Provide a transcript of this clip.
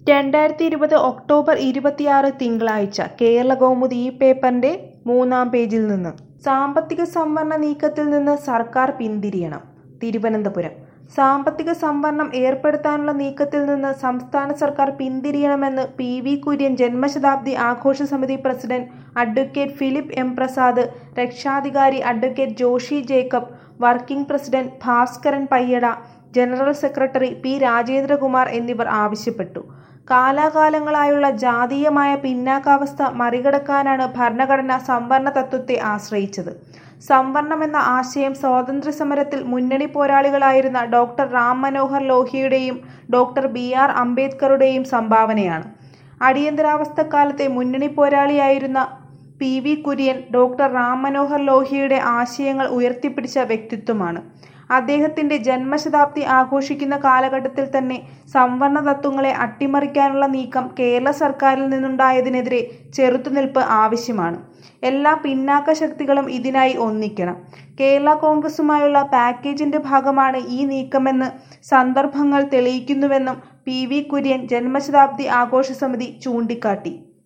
2020 October 26 തിങ്കളാഴ്ച കേരളകൗമുദി ഈ പേപ്പറിന്റെ 3-ാം പേജിൽ നിന്ന് സാമ്പത്തിക സംവരണ നീക്കത്തിൽ നിന്ന് സർക്കാർ പിന്തിരിയണം. തിരുവനന്തപുരം സാമ്പത്തിക സംവരണം ഏർപ്പെടുത്താനുള്ള നീക്കത്തിൽ നിന്ന് സംസ്ഥാന സർക്കാർ പിന്തിരിയണമെന്ന് പി.വി. കുര്യൻ ജന്മശതാബ്ദി ആഘോഷ സമിതി president advocate Philip M. Prasad, രക്ഷാധികാരി advocate Joshi Jacob, working president Bhaskaran Payyada, general secretary P. Rajendrakumar എന്നിവർ ആവശ്യപ്പെട്ടു. കാലാകാലങ്ങളായുള്ള ജാതീയമായ പിന്നാക്കാവസ്ഥ മറികടക്കാനാണ് ഭരണഘടന സംവരണ തത്വത്തെ ആശ്രയിച്ചത്. സംവരണമെന്ന ആശയം സ്വാതന്ത്ര്യസമരത്തിൽ മുന്നണി പോരാളികളായിരുന്ന ഡോക്ടർ റാം മനോഹർ ലോഹ്യയുടെയും ഡോക്ടർ ബി.ആർ. അംബേദ്കറുടെയും സംഭാവനയാണ്. അടിയന്തരാവസ്ഥക്കാലത്തെ മുന്നണി പോരാളിയായിരുന്ന പി.വി. കുര്യൻ ഡോക്ടർ റാം മനോഹർ ലോഹ്യയുടെ ആശയങ്ങൾ ഉയർത്തിപ്പിടിച്ച വ്യക്തിത്വമാണ്. അദ്ദേഹത്തിന്റെ ജന്മശതാബ്ദി ആഘോഷിക്കുന്ന കാലഘട്ടത്തിൽ തന്നെ സംവരണ തത്വങ്ങളെ അട്ടിമറിക്കാനുള്ള നീക്കം കേരള സർക്കാരിൽ നിന്നുണ്ടായതിനെതിരെ ചെറുത്തുനിൽപ്പ് ആവശ്യമാണ്. എല്ലാ പിന്നാക്ക ശക്തികളും ഇതിനായി ഒന്നിക്കണം. കേരള കോൺഗ്രസുമായുള്ള പാക്കേജിന്റെ ഭാഗമാണ് ഈ നീക്കമെന്ന് സന്ദർഭങ്ങൾ തെളിയിക്കുന്നുവെന്നും പി.വി. കുര്യൻ ജന്മശതാബ്ദി ആഘോഷ സമിതി ചൂണ്ടിക്കാട്ടി.